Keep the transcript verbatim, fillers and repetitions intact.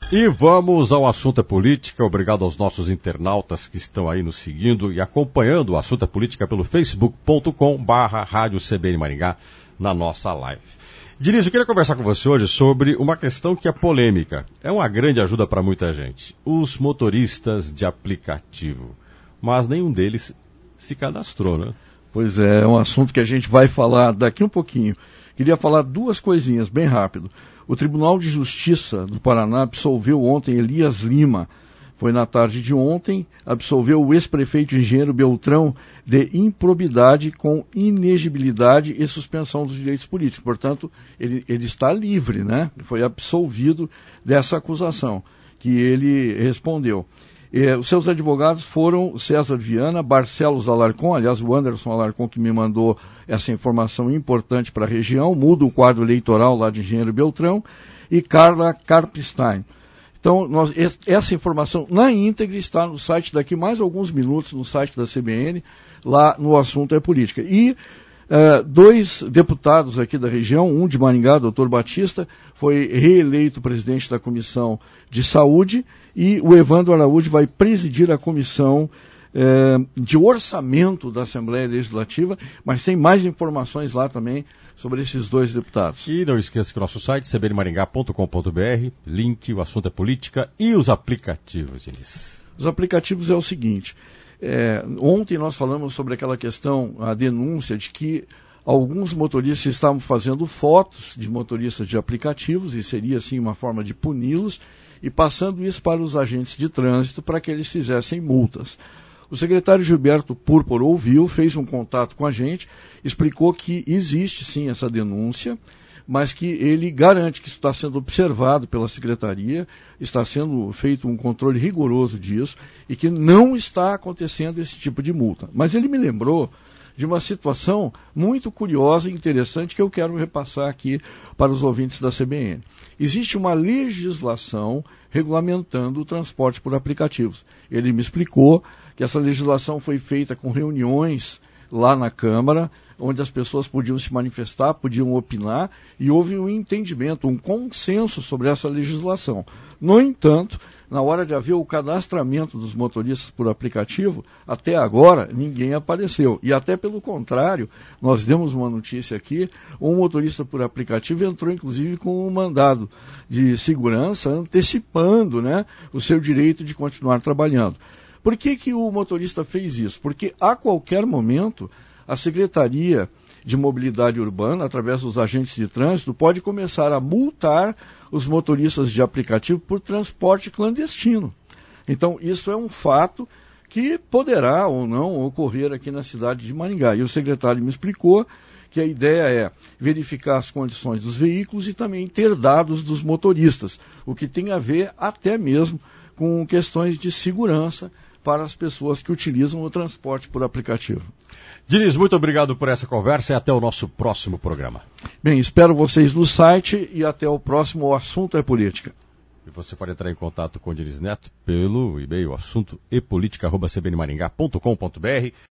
E vamos ao Assunto é Política. Obrigado aos nossos internautas que estão aí nos seguindo e acompanhando o Assunto é Política pelo facebook ponto com barra rádio C B N Maringá na nossa live. Diniz, eu queria conversar com você hoje sobre uma questão que é polêmica. É uma grande ajuda para muita gente. Os motoristas de aplicativo. Mas nenhum deles se cadastrou, né? Pois é, é um assunto que a gente vai falar daqui um pouquinho. Queria falar duas coisinhas, bem rápido. O Tribunal de Justiça do Paraná absolveu ontem Elias Lima. Foi na tarde de ontem, absolveu o ex-prefeito engenheiro Beltrão de improbidade com inegibilidade e suspensão dos direitos políticos. Portanto, ele, ele está livre, né? Foi absolvido dessa acusação que ele respondeu. Eh, os seus advogados foram César Viana, Barcelos Alarcon, aliás, o Anderson Alarcon que me mandou essa informação importante para a região, muda o quadro eleitoral lá de Engenheiro Beltrão, e Carla Karpstein. Então, nós, essa informação na íntegra está no site, daqui mais alguns minutos, no site da C B N, lá no Assunto é Política. E uh, dois deputados aqui da região, um de Maringá, doutor Batista, foi reeleito presidente da Comissão de Saúde, e o Evandro Araújo vai presidir a Comissão uh, de Orçamento da Assembleia Legislativa, mas tem mais informações lá também sobre esses dois deputados. E não esqueça que o nosso site, c b n maringá ponto com ponto b r, link, o Assunto é Política e os aplicativos, Diniz. Os aplicativos é o seguinte, é, ontem nós falamos sobre aquela questão, a denúncia de que alguns motoristas estavam fazendo fotos de motoristas de aplicativos, e seria assim uma forma de puni-los, e passando isso para os agentes de trânsito para que eles fizessem multas. O secretário Gilberto Púrpura ouviu, fez um contato com a gente, explicou que existe sim essa denúncia, mas que ele garante que isso está sendo observado pela secretaria, está sendo feito um controle rigoroso disso e que não está acontecendo esse tipo de multa. Mas ele me lembrou de uma situação muito curiosa e interessante que eu quero repassar aqui para os ouvintes da C B N. Existe uma legislação regulamentando o transporte por aplicativos. Ele me explicou que essa legislação foi feita com reuniões lá na Câmara, onde as pessoas podiam se manifestar, podiam opinar, e houve um entendimento, um consenso sobre essa legislação. No entanto, na hora de haver o cadastramento dos motoristas por aplicativo, até agora ninguém apareceu. E até pelo contrário, nós demos uma notícia aqui, um motorista por aplicativo entrou inclusive com um mandado de segurança antecipando, né, o seu direito de continuar trabalhando. Por que que o motorista fez isso? Porque a qualquer momento a Secretaria de Mobilidade Urbana, através dos agentes de trânsito, pode começar a multar os motoristas de aplicativo por transporte clandestino. Então, isso é um fato que poderá ou não ocorrer aqui na cidade de Maringá. E o secretário me explicou que a ideia é verificar as condições dos veículos e também ter dados dos motoristas, o que tem a ver até mesmo com questões de segurança para as pessoas que utilizam o transporte por aplicativo. Diniz, muito obrigado por essa conversa e até o nosso próximo programa. Bem, espero vocês no site e até o próximo. O Assunto é Política. E você pode entrar em contato com o Diniz Neto pelo e-mail assunto e política arroba c b n maringá ponto com ponto b r.